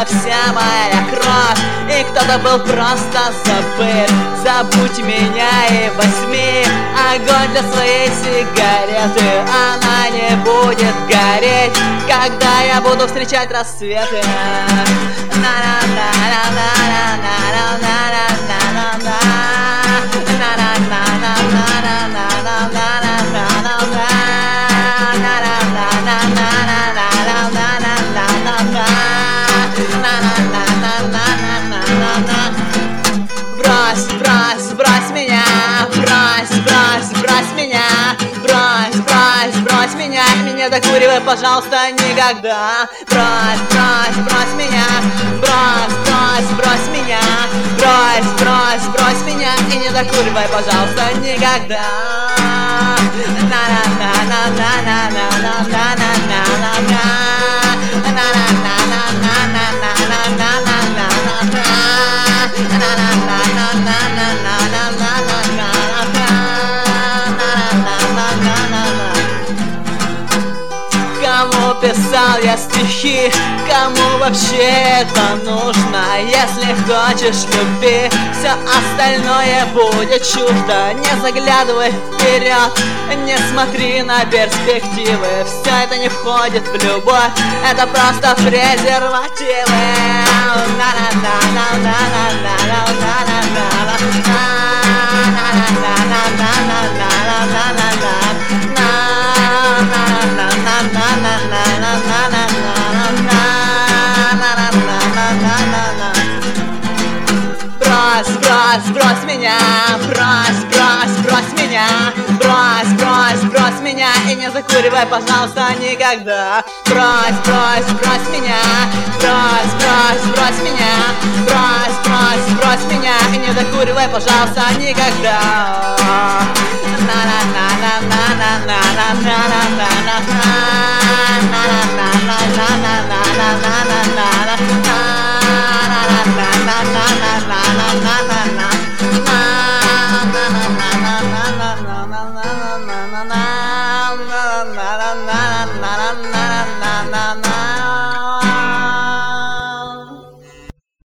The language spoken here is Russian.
вся моя кровь, и кто-то был просто забыт. Забудь меня и возьми огонь для своей сигареты. Она не будет гореть, когда я буду встречать рассветы. Брось, брось, брось меня, брось, брось, брось меня, брось, брось, брось меня, и не докуривай, пожалуйста, никогда. Брось, брось, брось меня, брось, брось, брось меня, брось, брось, брось меня, и не докуривай, пожалуйста, никогда. Кому писал я стихи, кому вообще это нужно? Если хочешь, люби, все остальное будет чуждо. Не заглядывай вперед, не смотри на перспективы. Все это не входит в любовь, это просто презервативы. Брось, брось, брось меня, брось, брось, брось меня, брось, брось, брось меня, и не закуривай, пожалуйста, никогда. Брось, брось, брось меня, брось, брось, брось меня, брось, брось, брось меня, и не закуривай, пожалуйста, никогда. Na na na na